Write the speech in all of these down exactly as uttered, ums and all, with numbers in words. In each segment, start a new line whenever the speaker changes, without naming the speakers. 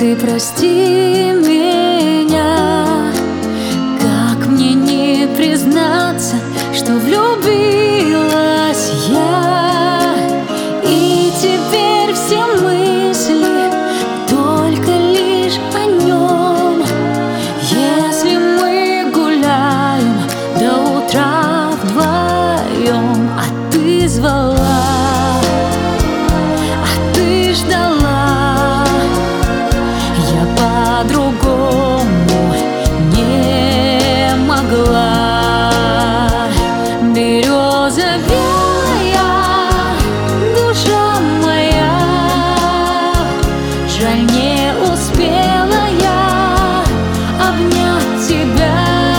Ты прости меня, как мне не признаться, что влюбилась я, и теперь все мысли только лишь о нем. Если мы гуляем до утра вдвоем, а ты звала, а ты ждала, по-другому не могла. Береза белая, душа моя, жаль, не успела я обнять тебя.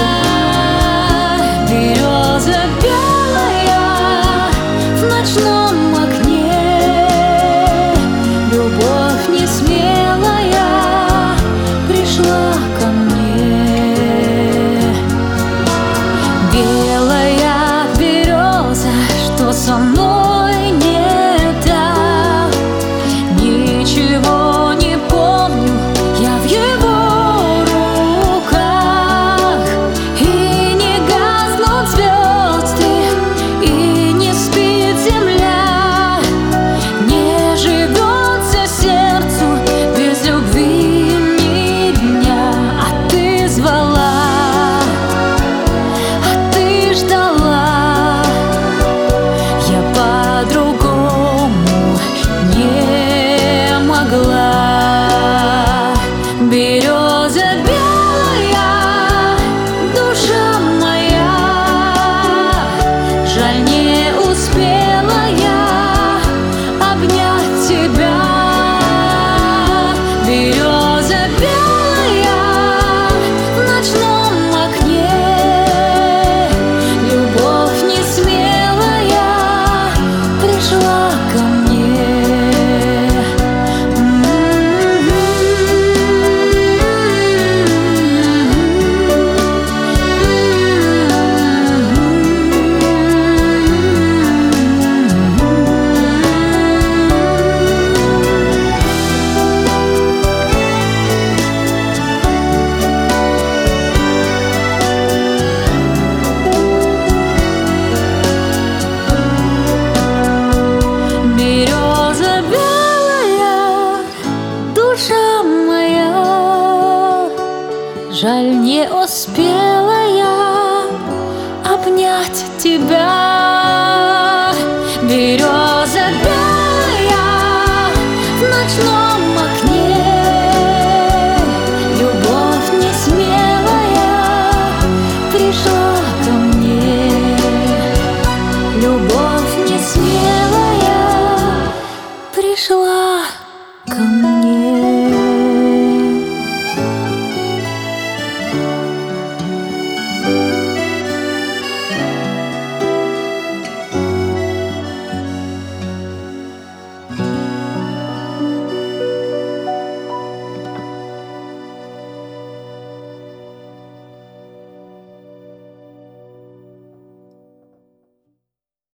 Береза белая в ночном окне, любовь не смелая пришла ко мне. Белая береза, что со мной не так, ничего не помню я в его руках. И не гаснут звезды, и не спит земля, не живется сердцу без любви. Береза белая, душа моя, жаль, не успела я обнять тебя. Береза белая в ночном окне, любовь не смелая пришла ко мне. Береза белая, душа моя, жаль, не успела я обнять тебя. Береза белая в ночном